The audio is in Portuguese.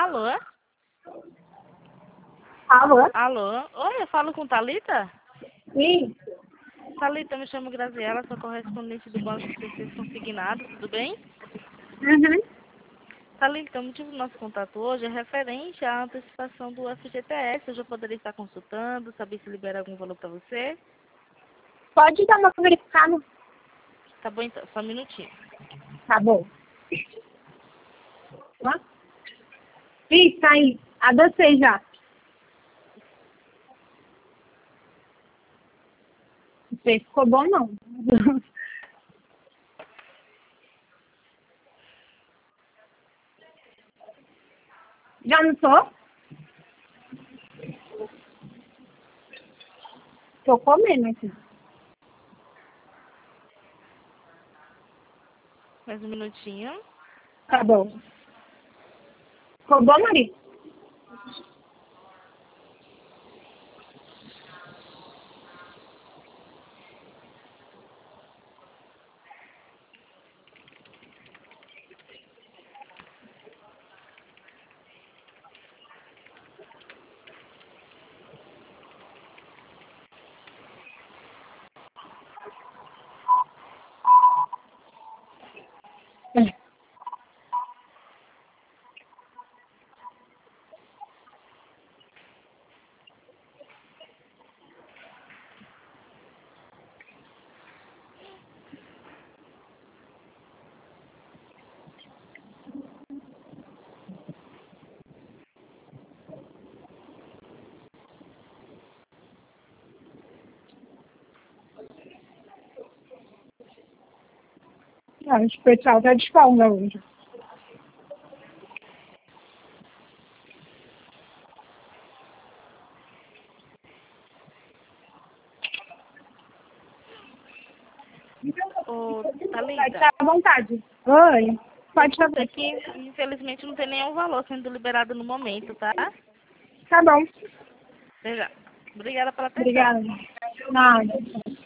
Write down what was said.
Alô? Alô? Alô? Oi, eu falo com Thalita? Sim. Thalita, me chamo Graziela, sou correspondente do Banco CC Consignado, tudo bem? Uhum. Thalita, o motivo do nosso contato hoje é referente à antecipação do FGTS. Eu já poderia estar consultando, saber se libera algum valor para você? Pode dar uma verificada? Tá bom então, só um minutinho. Tá bom. Ó. Ih, tá aí. Adocei já. Não sei se ficou bom, não. Já não tô? Tô comendo aqui. Mais um minutinho. Tá bom. Ficou bom, Maria? Acho que o pessoal tá de folga hoje. Ô, Pode Thalita, estar à vontade. Oi. Pode é fazer. que infelizmente não tem nenhum valor sendo liberado no momento, tá? Tá bom. Veja, obrigada pela atenção. Obrigada. Nada.